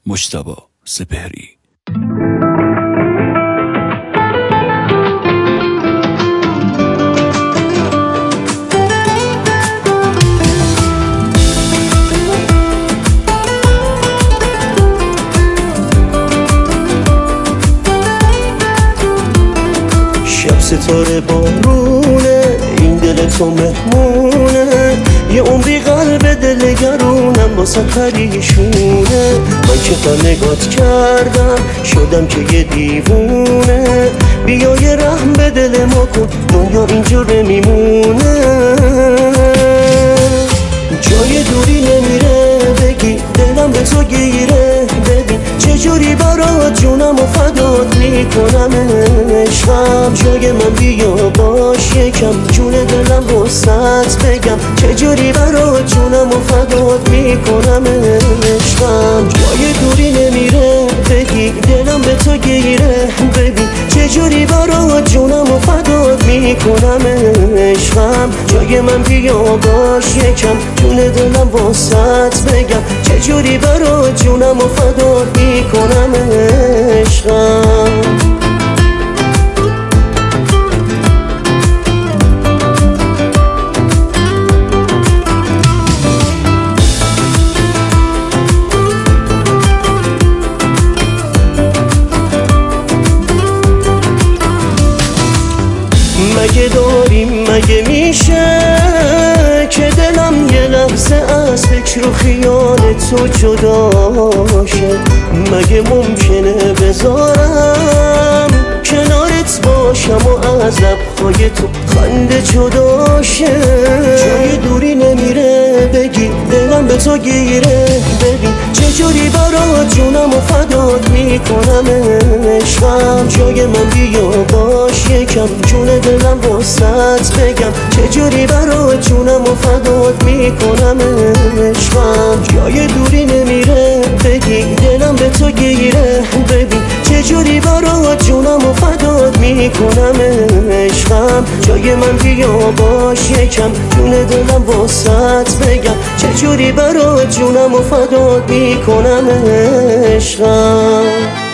مجتبی سپهری. شب ستاره بارونه، این دل تو مهمونه، یه عمری قلب دلگرونم واسه پریشونه. من که تا نگات کردم شدم که یه دیوونه، بیا یه رحم به دل ما کن، دنیا اینجوره میمونه. جای دوری نمیره بگی، دلم به تو گیره، ببین چجوری برات جونم و فدات میکنم عشقم. جای من بیا باش یکم، جون دلم واسط بگم چجوری برات جونم و فدات میکنم عشقم. جای دوری نمیره بگی، دلم به تو گیره، ببین چجوری برات جونم و فدات میکنم عشقم. جای من بیا باش یکم، جون دلم واسط بگم چجوری برات جونم و فدات میکنم عشقم. مگه داریم مگه میشه که دلم یه لحظه از فکر و خیال تو جدا شه؟ مگه ممکنه بذارم کنارت باشم و از لبهای تو خنده جدا شه؟ جای دوری نمیره بگی، دلم به تو گیره، ببین چجوری برات جونم و فدات میکنم عشقم. جای من بیا باش یکم، جون دلم واسط بگم چجوری برات جونم و فدات میکنم عشقم. جای دوری نمیره بگی، دلم به تو گیره، ببین چجوری برات جونم و فدات میکنم عشقم. جای من بیا باش یکم، جون دلم واسط بگم چجوری برات جونم و فدات میکنم عشقم.